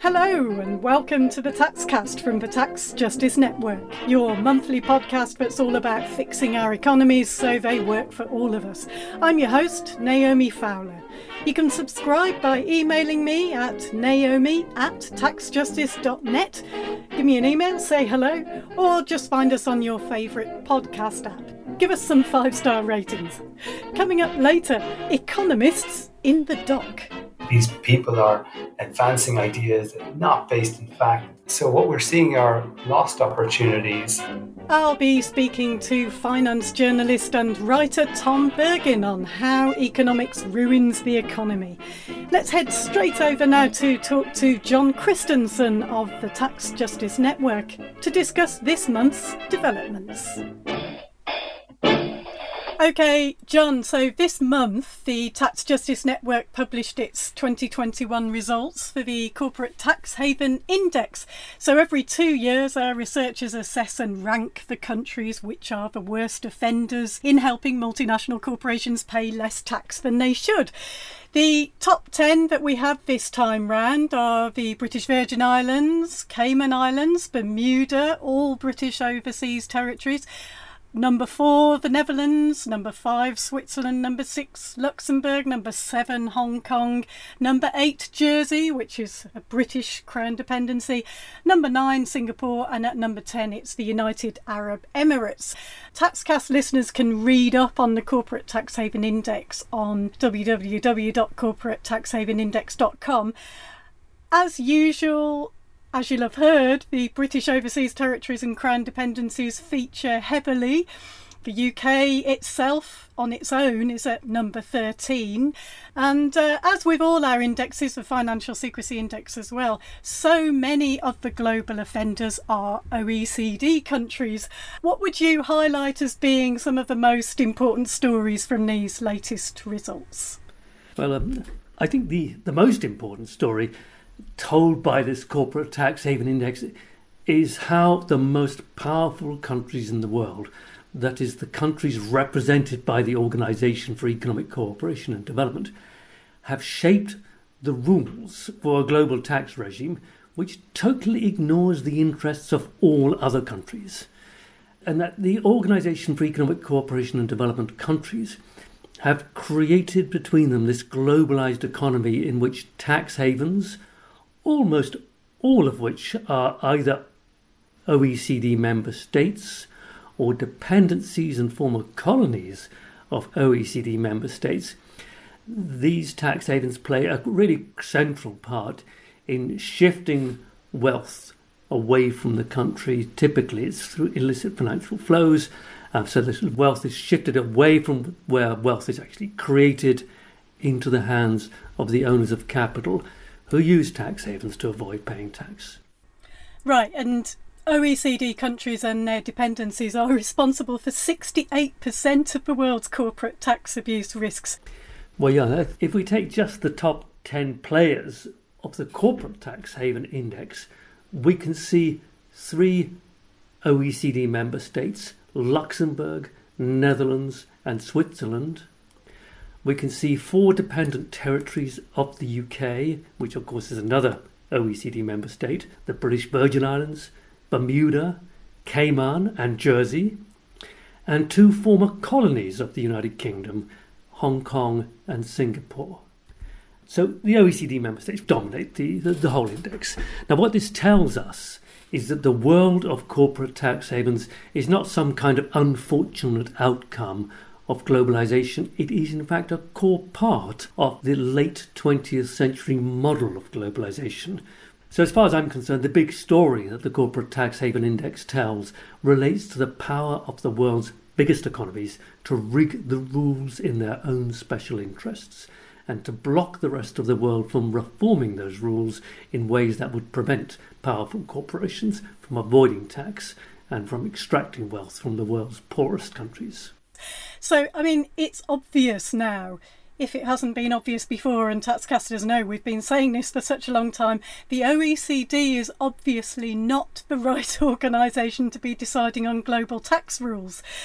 Hello and welcome to the Taxcast from the Tax Justice Network, your monthly podcast that's all about fixing our economies so they work for all of us. I'm your host, Naomi Fowler. You can subscribe by emailing me at naomi@taxjustice.net. Give me an email, say hello, or just find us on your favourite podcast app. Give us some 5-star ratings. Coming up later, economists in the dock. These people are advancing ideas that are not based in fact. So what we're seeing are lost opportunities. I'll be speaking to finance journalist and writer Tom Bergin on how economics ruins the economy. Let's head straight over now to talk to John Christensen of the Tax Justice Network to discuss this month's developments. OK, John, so this month the Tax Justice Network published its 2021 results for the Corporate Tax Haven Index. So every 2 years our researchers assess and rank the countries which are the worst offenders in helping multinational corporations pay less tax than they should. The top 10 that we have this time round are the British Virgin Islands, Cayman Islands, Bermuda, all British overseas territories. Number 4, the Netherlands. Number 5, Switzerland. Number 6, Luxembourg. Number 7, Hong Kong. Number 8, Jersey, which is a British Crown dependency. Number 9, Singapore. And at number 10, it's the United Arab Emirates. Taxcast listeners can read up on the Corporate Tax Haven Index on www.corporatetaxhavenindex.com. As usual, as you'll have heard, the British overseas territories and crown dependencies feature heavily. The UK itself, on its own, is at number 13. And as with all our indexes, the Financial Secrecy Index as well, so many of the global offenders are OECD countries. What would you highlight as being some of the most important stories from these latest results? Well, I think the most important story told by this Corporate Tax Haven Index is how the most powerful countries in the world, that is the countries represented by the Organisation for Economic Cooperation and Development, have shaped the rules for a global tax regime which totally ignores the interests of all other countries. And that the Organisation for Economic Cooperation and Development countries have created between them this globalised economy in which tax havens, almost all of which are either OECD member states or dependencies and former colonies of OECD member states, these tax havens play a really central part in shifting wealth away from the country. Typically it's through illicit financial flows, so this wealth is shifted away from where wealth is actually created into the hands of the owners of capital, who use tax havens to avoid paying tax. Right, and OECD countries and their dependencies are responsible for 68% of the world's corporate tax abuse risks. Well, yeah, if we take just the top 10 players of the Corporate Tax Haven Index, we can see 3 OECD member states, Luxembourg, Netherlands and Switzerland. We can see 4 dependent territories of the UK, which of course is another OECD member state, the British Virgin Islands, Bermuda, Cayman and Jersey, and 2 former colonies of the United Kingdom, Hong Kong and Singapore. So the OECD member states dominate the whole index. Now what this tells us is that the world of corporate tax havens is not some kind of unfortunate outcome of globalization. It is in fact a core part of the late 20th century model of globalization. So as far as I'm concerned, the big story that the Corporate Tax Haven Index tells relates to the power of the world's biggest economies to rig the rules in their own special interests and to block the rest of the world from reforming those rules in ways that would prevent powerful corporations from avoiding tax and from extracting wealth from the world's poorest countries. So, I mean, it's obvious now, if it hasn't been obvious before, and taxcasters know we've been saying this for such a long time, the OECD is obviously not the right organisation to be deciding on global tax rules.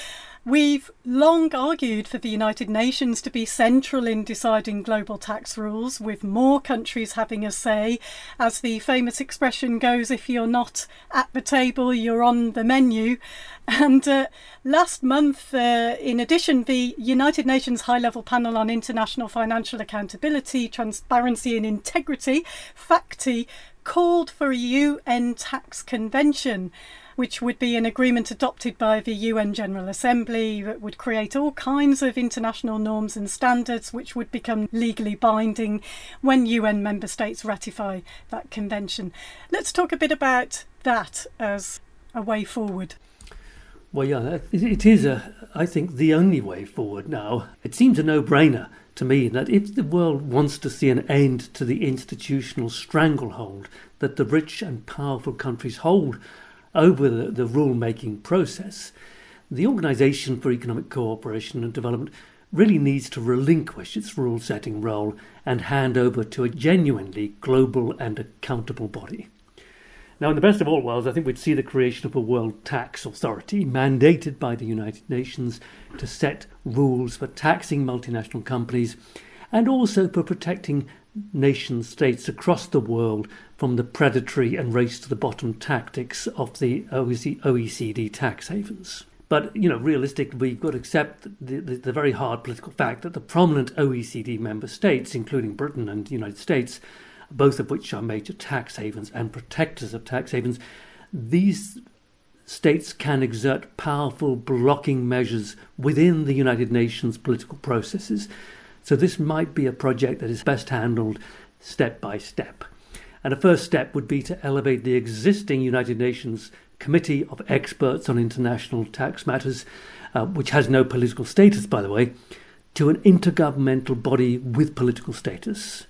We've long argued for the United Nations to be central in deciding global tax rules, with more countries having a say. As the famous expression goes, if you're not at the table, you're on the menu. And last month, in addition, the United Nations High-Level Panel on International Financial Accountability, Transparency and Integrity, FACTI, called for a UN tax convention, which would be an agreement adopted by the UN General Assembly that would create all kinds of international norms and standards which would become legally binding when UN member states ratify that convention. Let's talk a bit about that as a way forward. Well, yeah, it is, I think, the only way forward now. It seems a no-brainer to me that if the world wants to see an end to the institutional stranglehold that the rich and powerful countries hold over the rule-making process, the Organisation for Economic Cooperation and Development really needs to relinquish its rule-setting role and hand over to a genuinely global and accountable body. Now, in the best of all worlds, I think we'd see the creation of a world tax authority mandated by the United Nations to set rules for taxing multinational companies and also for protecting nation states across the world from the predatory and race-to-the-bottom tactics of the OECD tax havens. But, realistically, we've got to accept the very hard political fact that the prominent OECD member states, including Britain and the United States, both of which are major tax havens and protectors of tax havens, these states can exert powerful blocking measures within the United Nations political processes. So this might be a project that is best handled step by step. And a first step would be to elevate the existing United Nations Committee of Experts on International Tax Matters, which has no political status, by the way, to an intergovernmental body with political status.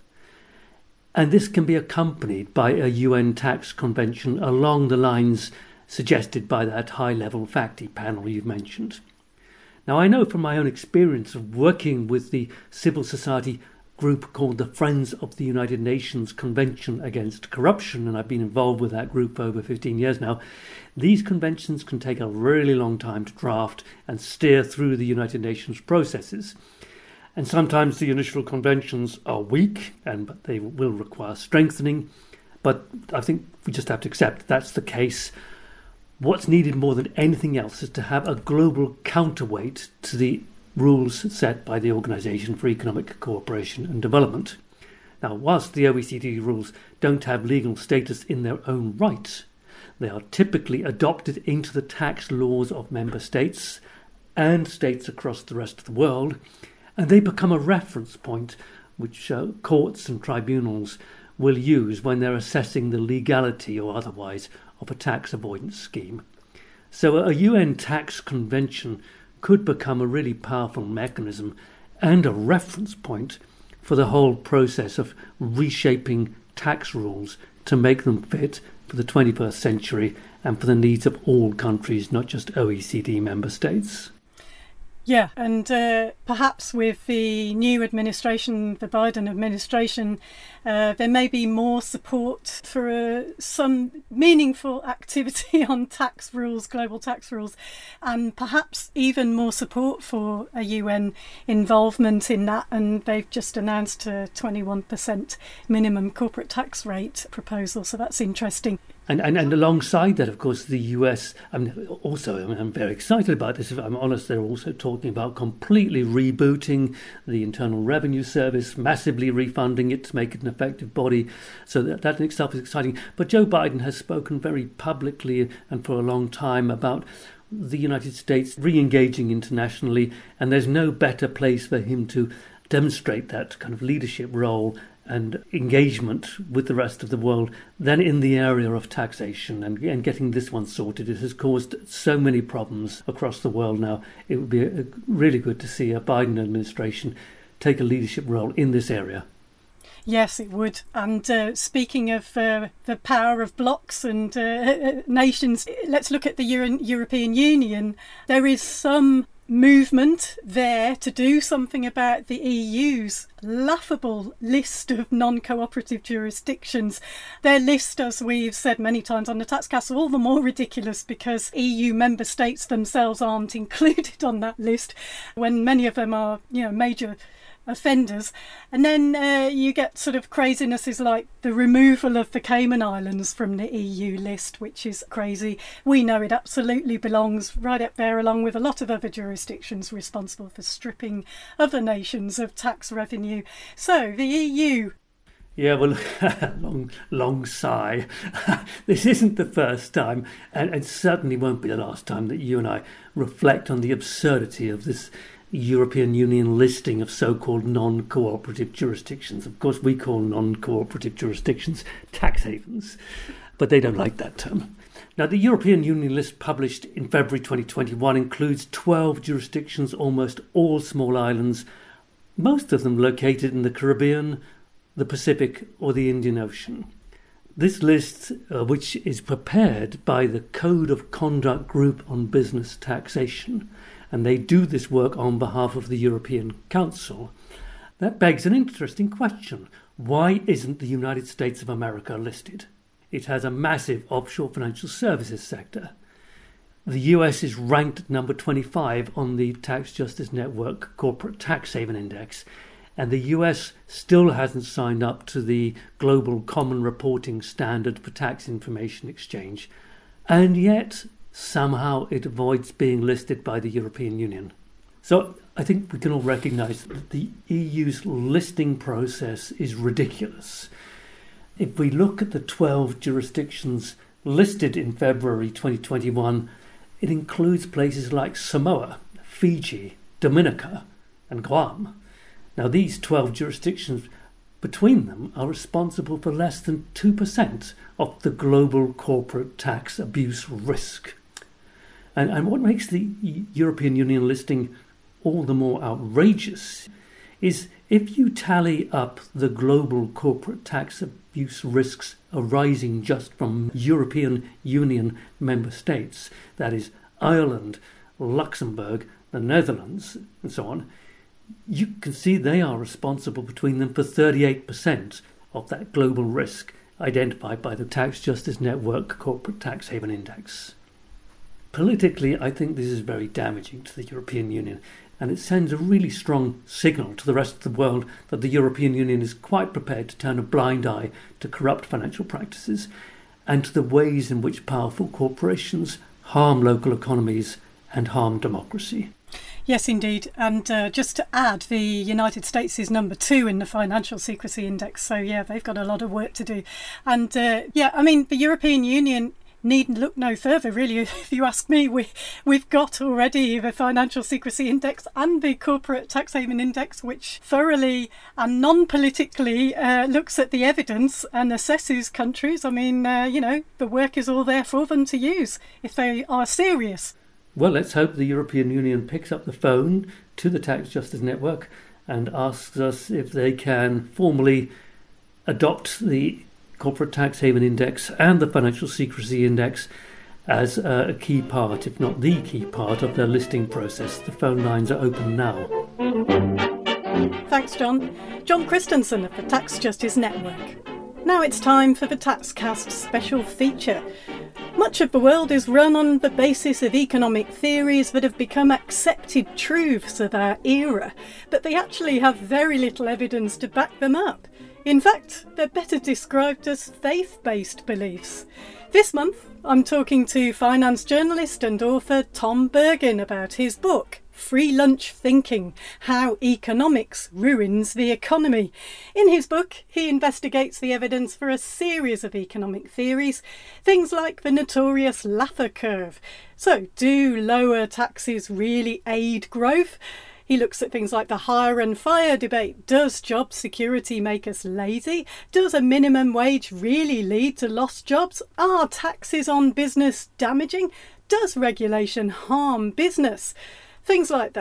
And this can be accompanied by a UN tax convention along the lines suggested by that high-level FACTI panel you've mentioned. Now, I know from my own experience of working with the civil society group called the Friends of the United Nations Convention Against Corruption, and I've been involved with that group for over 15 years now, these conventions can take a really long time to draft and steer through the United Nations processes. And sometimes the initial conventions are weak, but they will require strengthening. But I think we just have to accept that's the case. What's needed more than anything else is to have a global counterweight to the rules set by the Organisation for Economic Cooperation and Development. Now, whilst the OECD rules don't have legal status in their own right, they are typically adopted into the tax laws of member states and states across the rest of the world, and they become a reference point which courts and tribunals will use when they're assessing the legality or otherwise of a tax avoidance scheme. So a UN tax convention could become a really powerful mechanism and a reference point for the whole process of reshaping tax rules to make them fit for the 21st century and for the needs of all countries, not just OECD member states. Yeah, and perhaps with the new administration, the Biden administration, there may be more support for some meaningful activity on tax rules, global tax rules, and perhaps even more support for a UN involvement in that. And they've just announced a 21% minimum corporate tax rate proposal, so that's interesting. And alongside that, of course, the US, I'm very excited about this. If I'm honest, they're also talking about completely rebooting the Internal Revenue Service, massively refunding it to make it an effective body. So that in itself is exciting. But Joe Biden has spoken very publicly and for a long time about the United States re-engaging internationally, and there's no better place for him to demonstrate that kind of leadership role and engagement with the rest of the world than in the area of taxation and getting this one sorted. It has caused so many problems across the world now. It would be really good to see a Biden administration take a leadership role in this area. Yes, it would. And speaking of the power of blocs and nations, let's look at the European Union. There is some movement there to do something about the EU's laughable list of non-cooperative jurisdictions. Their list, as we've said many times on the Taxcast, all the more ridiculous because EU member states themselves aren't included on that list, when many of them are, major offenders. And then you get sort of crazinesses like the removal of the Cayman Islands from the EU list, which is crazy. We know it absolutely belongs right up there along with a lot of other jurisdictions responsible for stripping other nations of tax revenue. So the EU... Yeah, well, long sigh. This isn't the first time, and it certainly won't be the last time that you and I reflect on the absurdity of this European Union listing of so-called non-cooperative jurisdictions. Of course, we call non-cooperative jurisdictions tax havens, but they don't like that term. Now, the European Union list published in February 2021 includes 12 jurisdictions, almost all small islands, most of them located in the Caribbean, the Pacific or the Indian Ocean. This list, which is prepared by the Code of Conduct Group on Business Taxation, and they do this work on behalf of the European Council, that begs an interesting question. Why isn't the United States of America listed? It has a massive offshore financial services sector. The US is ranked at number 25 on the Tax Justice Network Corporate Tax Haven Index, and the US still hasn't signed up to the Global Common Reporting Standard for Tax Information Exchange, and yet somehow it avoids being listed by the European Union. So I think we can all recognise that the EU's listing process is ridiculous. If we look at the 12 jurisdictions listed in February 2021, it includes places like Samoa, Fiji, Dominica and Guam. Now, these 12 jurisdictions between them are responsible for less than 2% of the global corporate tax abuse risk. And what makes the European Union listing all the more outrageous is if you tally up the global corporate tax abuse risks arising just from European Union member states, that is Ireland, Luxembourg, the Netherlands, and so on, you can see they are responsible between them for 38% of that global risk identified by the Tax Justice Network Corporate Tax Haven Index. Politically, I think this is very damaging to the European Union, and it sends a really strong signal to the rest of the world that the European Union is quite prepared to turn a blind eye to corrupt financial practices and to the ways in which powerful corporations harm local economies and harm democracy. Yes, indeed. And just to add, the United States is number 2 in the Financial Secrecy Index. So, yeah, they've got a lot of work to do. And, the European Union need look no further, really. If you ask me, we've got already the Financial Secrecy Index and the Corporate Tax Haven Index, which thoroughly and non-politically looks at the evidence and assesses countries. I mean, the work is all there for them to use if they are serious. Well, let's hope the European Union picks up the phone to the Tax Justice Network and asks us if they can formally adopt the Corporate Tax Haven Index and the Financial Secrecy Index as a key part, if not the key part, of their listing process. The phone lines are open now. Thanks, John. John Christensen of the Tax Justice Network. Now it's time for the Taxcast special feature. Much of the world is run on the basis of economic theories that have become accepted truths of our era, but they actually have very little evidence to back them up. In fact, they're better described as faith-based beliefs. This month, I'm talking to finance journalist and author Tom Bergin about his book, Free Lunch Thinking: How Economics Ruins the Economy. In his book, he investigates the evidence for a series of economic theories, things like the notorious Laffer curve. So, do lower taxes really aid growth? He looks at things like the hire and fire debate. Does job security make us lazy? Does a minimum wage really lead to lost jobs? Are taxes on business damaging? Does regulation harm business? Things like that.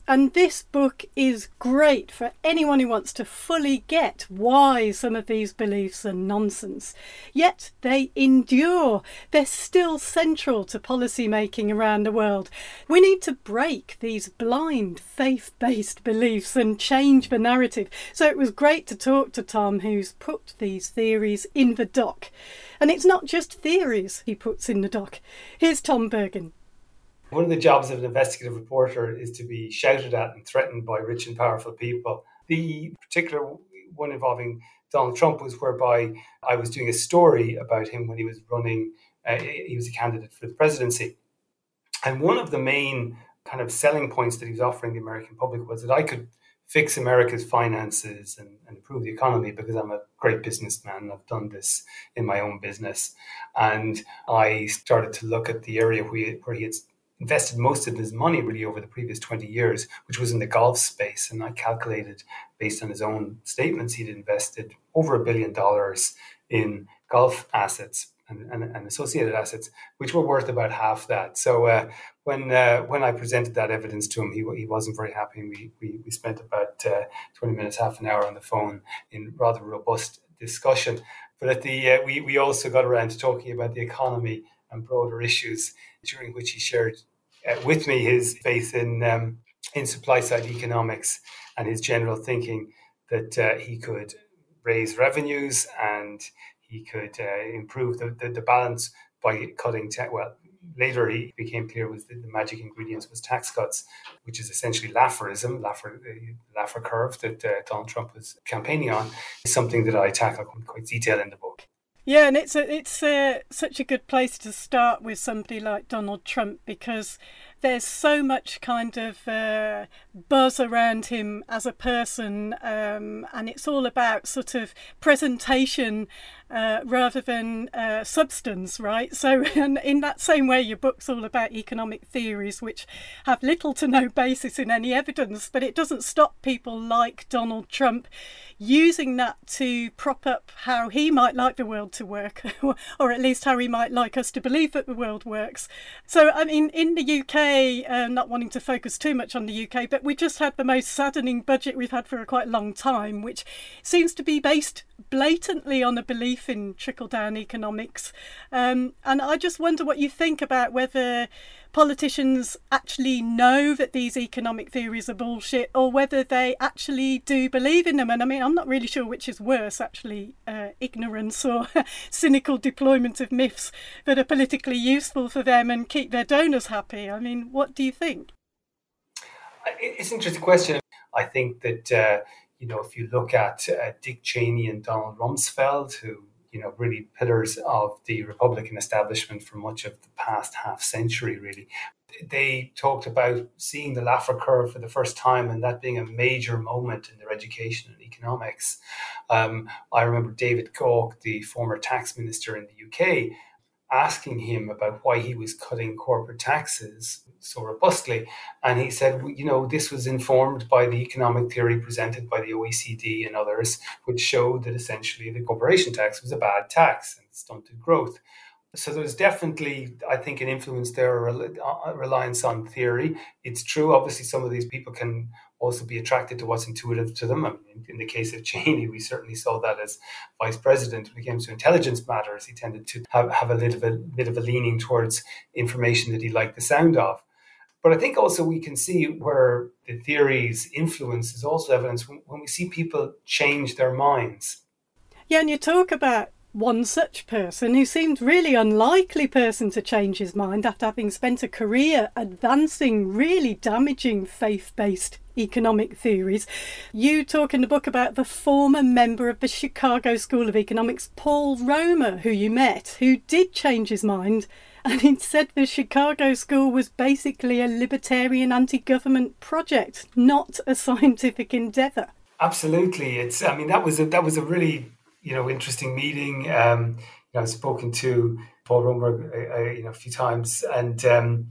And this book is great for anyone who wants to fully get why some of these beliefs are nonsense. Yet they endure. They're still central to policy making around the world. We need to break these blind faith-based beliefs and change the narrative. So it was great to talk to Tom, who's put these theories in the doc. And it's not just theories he puts in the doc. Here's Tom Bergen. One of the jobs of an investigative reporter is to be shouted at and threatened by rich and powerful people. The particular one involving Donald Trump was whereby I was doing a story about him when he was running, he was a candidate for the presidency. And one of the main kind of selling points that he was offering the American public was that I could fix America's finances and improve the economy because I'm a great businessman. I've done this in my own business. And I started to look at the area where he had invested most of his money really over the previous 20 years, which was in the golf space. And I calculated, based on his own statements, he'd invested over $1 billion in golf assets and associated assets, which were worth about half that. So when I presented that evidence to him, he wasn't very happy. We spent about 20 minutes, half an hour on the phone in rather robust discussion. But at the we also got around to talking about the economy and broader issues, during which he shared with me his faith in supply side economics and his general thinking that he could raise revenues and he could improve the balance by cutting later he became clear was the magic ingredients was tax cuts, which is essentially Lafferism, Laffer curve that Donald Trump was campaigning on, is something that I tackle in quite detail in the book. Yeah, and it's such a good place to start with somebody like Donald Trump, because there's so much kind of buzz around him as a person, and it's all about sort of presentation rather than substance, right? So in that same way, your book's all about economic theories which have little to no basis in any evidence, but it doesn't stop people like Donald Trump using that to prop up how he might like the world to work, or at least how he might like us to believe that the world works. So, I mean, in the UK, not wanting to focus too much on the UK, but we just had the most saddening budget we've had for a quite long time, which seems to be based blatantly on a belief in trickle-down economics. And I just wonder what you think about whether politicians actually know that these economic theories are bullshit, or whether they actually do believe in them. And I mean, I'm not really sure which is worse, actually, ignorance or cynical deployment of myths that are politically useful for them and keep their donors happy. I mean, what do you think? It's an interesting question. I think that, if you look at Dick Cheney and Donald Rumsfeld, who really pillars of the Republican establishment for much of the past half century, really. They talked about seeing the Laffer curve for the first time and that being a major moment in their education and economics. I remember David Gauke, the former tax minister in the UK, asking him about why he was cutting corporate taxes so robustly. And he said, this was informed by the economic theory presented by the OECD and others, which showed that essentially the corporation tax was a bad tax and stunted growth. So there's definitely, I think, an influence there, a reliance on theory. It's true, obviously, some of these people can also be attracted to what's intuitive to them. I mean, in the case of Cheney, we certainly saw that as vice president. When it came to intelligence matters, he tended to have a bit of a leaning towards information that he liked the sound of. But I think also we can see where the theory's influence is also evidence when we see people change their minds. Yeah, and you talk about one such person who seemed really unlikely person to change his mind after having spent a career advancing really damaging faith-based economic theories. You talk in the book about the former member of the Chicago School of Economics, Paul Romer, who you met, who did change his mind. And he said the Chicago School was basically a libertarian anti-government project, not a scientific endeavour. Absolutely. That was a really interesting meeting. I've spoken to Paul Romer a few times, and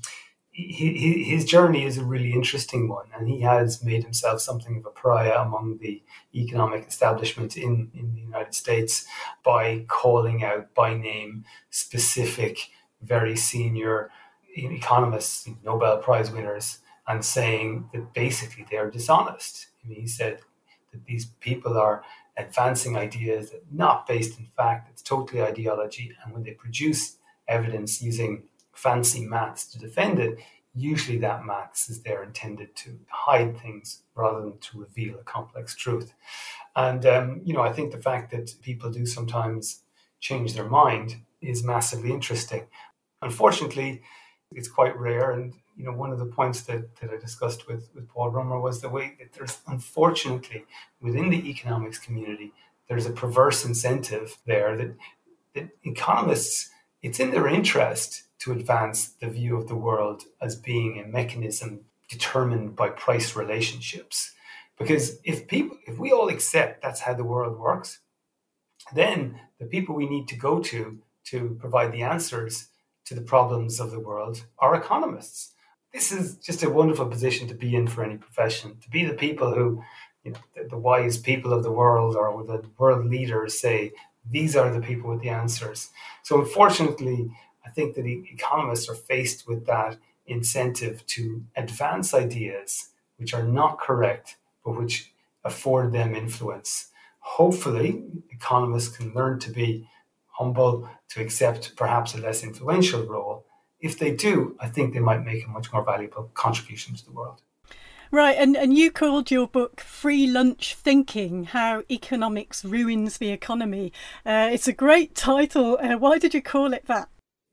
his journey is a really interesting one, and he has made himself something of a pariah among the economic establishment in the United States by calling out by name specific, very senior economists, Nobel Prize winners, and saying that basically they're dishonest. I mean, he said that these people are advancing ideas that are not based in fact, it's totally ideology. And when they produce evidence using fancy maths to defend it, usually that maths is there intended to hide things rather than to reveal a complex truth. And, I think the fact that people do sometimes change their mind is massively interesting. Unfortunately, it's quite rare. And, one of the points that I discussed with Paul Rummer was the way that there's, unfortunately, within the economics community, there's a perverse incentive there that economists, it's in their interest to advance the view of the world as being a mechanism determined by price relationships. Because if we all accept that's how the world works, then the people we need to go to provide the answers to the problems of the world are economists. This is just a wonderful position to be in for any profession, to be the people who, the wise people of the world or the world leaders say, these are the people with the answers. So unfortunately, I think that economists are faced with that incentive to advance ideas which are not correct, but which afford them influence. Hopefully, economists can learn to be humble, to accept perhaps a less influential role. If they do, I think they might make a much more valuable contribution to the world. Right, and you called your book Free Lunch Thinking, How Economics Ruins the Economy. It's a great title. Why did you call it that?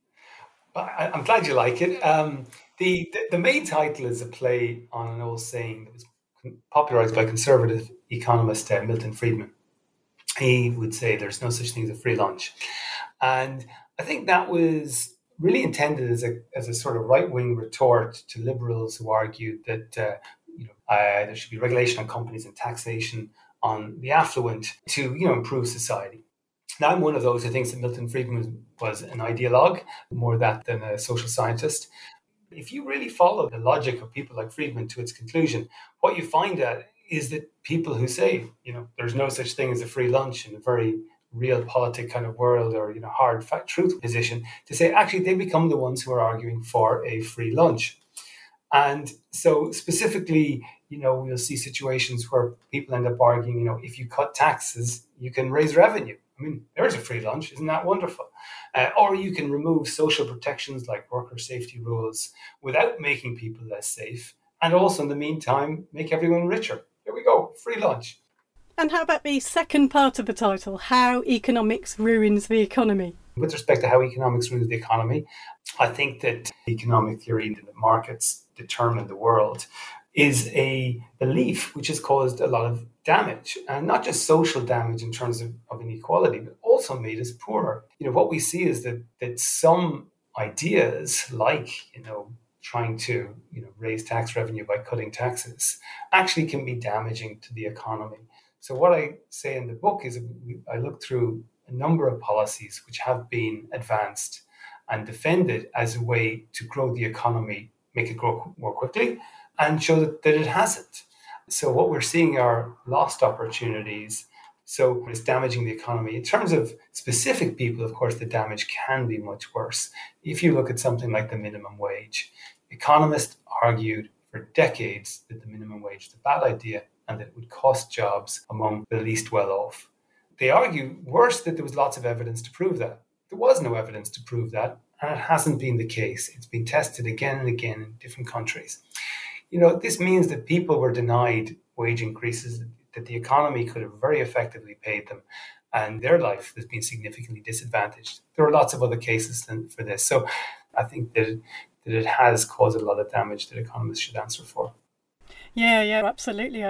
I'm glad you like it. The main title is a play on an old saying that was popularized by conservative economist Milton Friedman. He would say there's no such thing as a free lunch. And I think that was really intended as a sort of right-wing retort to liberals who argued that there should be regulation on companies and taxation on the affluent to improve society. Now, I'm one of those who thinks that Milton Friedman was an ideologue, more that than a social scientist. If you really follow the logic of people like Friedman to its conclusion, what you find is that people who say, there's no such thing as a free lunch in a very realpolitik kind of world or, hard fact truth position, to say actually they become the ones who are arguing for a free lunch. And so specifically, we'll see situations where people end up arguing, if you cut taxes, you can raise revenue. I mean, there's a free lunch. Isn't that wonderful? Or you can remove social protections like worker safety rules without making people less safe. And also, in the meantime, make everyone richer. Here we go, free lunch. And how about the second part of the title, How Economics Ruins the Economy? With respect to how economics ruins the economy, I think that economic theory that markets determine the world is a belief which has caused a lot of damage, and not just social damage in terms of inequality, but also made us poorer. What we see is that some ideas like, trying to raise tax revenue by cutting taxes actually can be damaging to the economy. So what I say in the book is I look through a number of policies which have been advanced and defended as a way to grow the economy, make it grow more quickly, and show that it hasn't. So what we're seeing are lost opportunities. So it's damaging the economy. In terms of specific people, of course, the damage can be much worse. If you look at something like the minimum wage, economists argued for decades that the minimum wage is a bad idea and that it would cost jobs among the least well-off. They argue worse that there was lots of evidence to prove that. There was no evidence to prove that, and it hasn't been the case. It's been tested again and again in different countries. This means that people were denied wage increases that the economy could have very effectively paid them, and their life has been significantly disadvantaged. There are lots of other cases for this. So I think that it has caused a lot of damage that economists should answer for. Yeah, absolutely.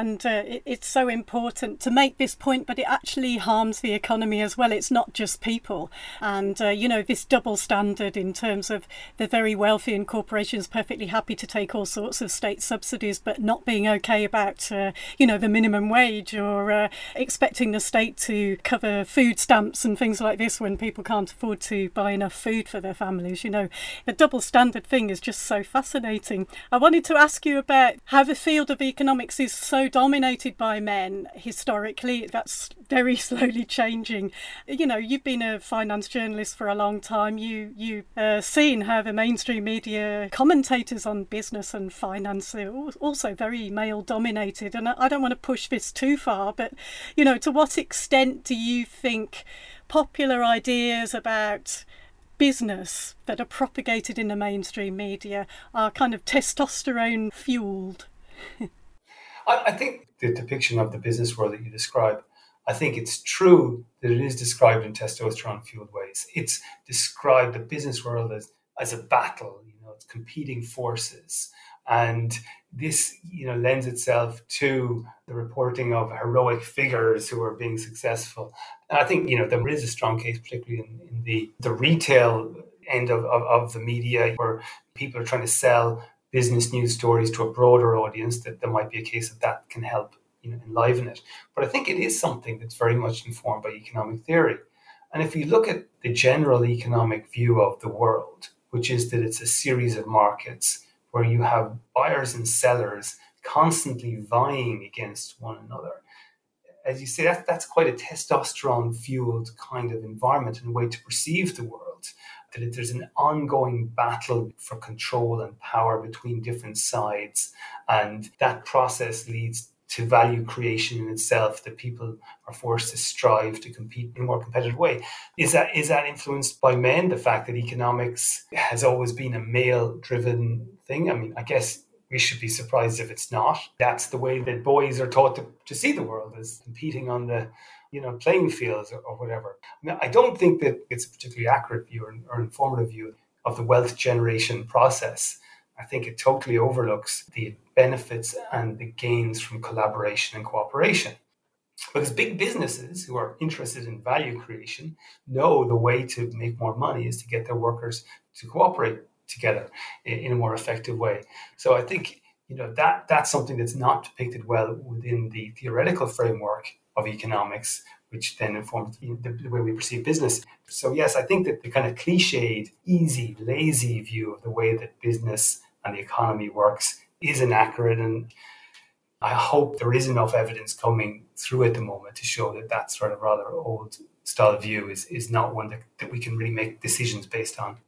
It's so important to make this point, but it actually harms the economy as well. It's not just people. And, this double standard in terms of the very wealthy and corporations perfectly happy to take all sorts of state subsidies, but not being okay about, the minimum wage or expecting the state to cover food stamps and things like this when people can't afford to buy enough food for their families. The double standard thing is just so fascinating. I wanted to ask you about, have the field of economics is so dominated by men historically, that's very slowly changing. You've been a finance journalist for a long time. You've seen how the mainstream media commentators on business and finance are also very male dominated. And I don't want to push this too far, but, to what extent do you think popular ideas about business that are propagated in the mainstream media are kind of testosterone fueled? I think the depiction of the business world that you describe, I think it's true that it is described in testosterone fueled ways. It's described the business world as a battle, it's competing forces. And this, lends itself to the reporting of heroic figures who are being successful. And I think, there is a strong case, particularly in the retail end of the media, where people are trying to sell business news stories to a broader audience, that there might be a case that can help, enliven it. But I think it is something that's very much informed by economic theory. And if you look at the general economic view of the world, which is that it's a series of markets where you have buyers and sellers constantly vying against one another. As you say, that's quite a testosterone-fueled kind of environment and way to perceive the world. That there's an ongoing battle for control and power between different sides, and that process leads to value creation in itself, that people are forced to strive to compete in a more competitive way. Is that influenced by men, the fact that economics has always been a male-driven thing? I mean, I guess we should be surprised if it's not. That's the way that boys are taught to see the world, as competing on the playing fields or whatever. I don't think that it's a particularly accurate view or informative view of the wealth generation process. I think it totally overlooks the benefits and the gains from collaboration and cooperation. Because big businesses who are interested in value creation know the way to make more money is to get their workers to cooperate together in a more effective way. So I think that's something that's not depicted well within the theoretical framework of economics, which then informs the way we perceive business. So yes, I think that the kind of cliched, easy, lazy view of the way that business and the economy works is inaccurate, and I hope there is enough evidence coming through at the moment to show that that sort of rather old style view is not one that we can really make decisions based on.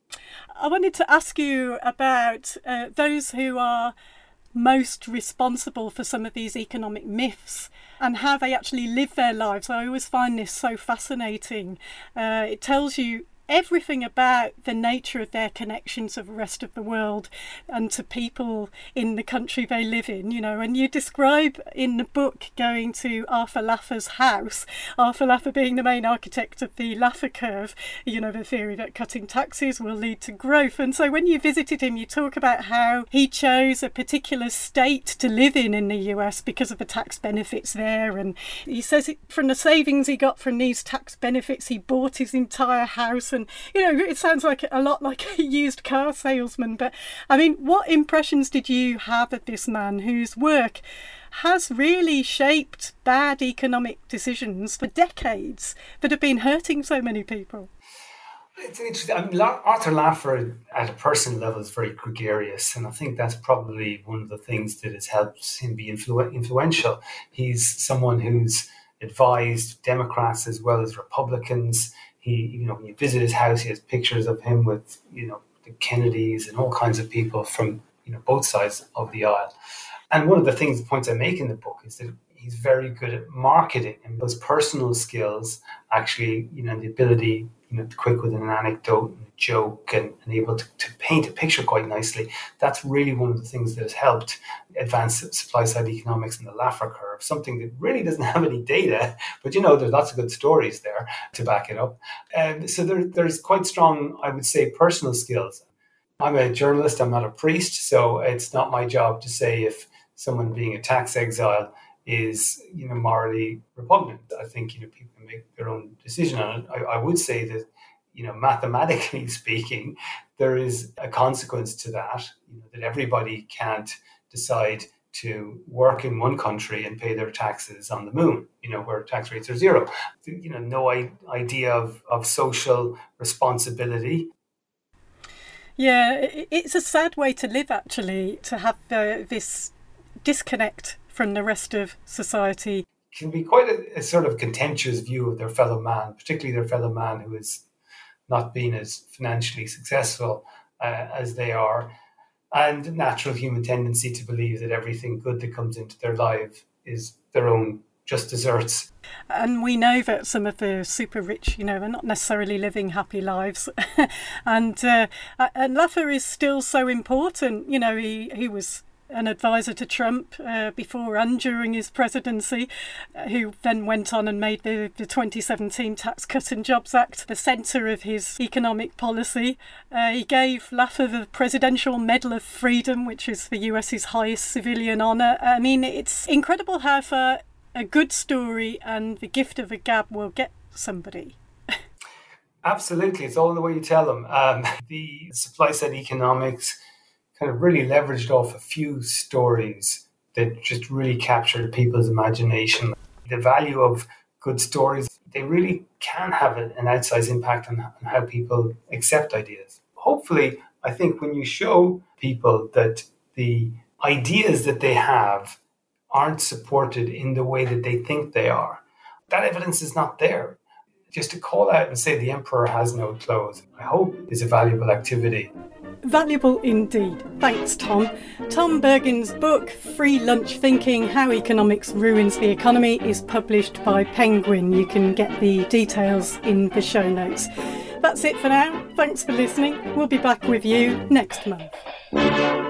I wanted to ask you about those who are most responsible for some of these economic myths and how they actually live their lives. I always find this so fascinating. It tells you everything about the nature of their connections of the rest of the world and to people in the country they live in, and you describe in the book going to Arthur Laffer's house, Arthur Laffer being the main architect of the Laffer curve, the theory that cutting taxes will lead to growth. And so when you visited him, you talk about how he chose a particular state to live in the US because of the tax benefits there. And he says from the savings he got from these tax benefits, he bought his entire house. And, it sounds like a lot like a used car salesman. But, I mean, what impressions did you have of this man whose work has really shaped bad economic decisions for decades that have been hurting so many people? It's interesting. Arthur Laffer, at a personal level, is very gregarious, and I think that's probably one of the things that has helped him be influential. He's someone who's advised Democrats as well as Republicans. He, when you visit his house, he has pictures of him with, the Kennedys and all kinds of people from, both sides of the aisle. And one of the points I make in the book is that he's very good at marketing, and those personal skills actually, the ability, quick with an anecdote and a joke and able to paint a picture quite nicely. That's really one of the things that has helped advance supply side economics in the Laffer curve, something that really doesn't have any data, but there's lots of good stories there to back it up. And so there's quite strong, I would say, personal skills. I'm a journalist, I'm not a priest, so it's not my job to say if someone being a tax exile is morally repugnant. I think people can make their own decision on it. I would say that mathematically speaking, there is a consequence to that. That everybody can't decide to work in one country and pay their taxes on the moon. Where tax rates are zero. No idea of social responsibility. Yeah, it's a sad way to live, actually, to have this disconnect from the rest of society. Can be quite a sort of contentious view of their fellow man, particularly their fellow man who is not being as financially successful as they are, and natural human tendency to believe that everything good that comes into their life is their own just desserts. And we know that some of the super rich, are not necessarily living happy lives. and Laffer is still so important. He was an advisor to Trump before and during his presidency, who then went on and made the 2017 Tax Cut and Jobs Act the centre of his economic policy. He gave Laffer the Presidential Medal of Freedom, which is the US's highest civilian honour. I mean, it's incredible how far a good story and the gift of a gab will get somebody. Absolutely. It's all in the way you tell them. The supply side economics kind of really leveraged off a few stories that just really captured people's imagination. The value of good stories, they really can have an outsized impact on how people accept ideas. Hopefully, I think when you show people that the ideas that they have aren't supported in the way that they think they are, that evidence is not there. Just to call out and say the emperor has no clothes, I hope is a valuable activity. Valuable indeed. Thanks, Tom. Tom Bergin's book, Free Lunch Thinking, How Economics Ruins the Economy, is published by Penguin. You can get the details in the show notes. That's it for now. Thanks for listening. We'll be back with you next month.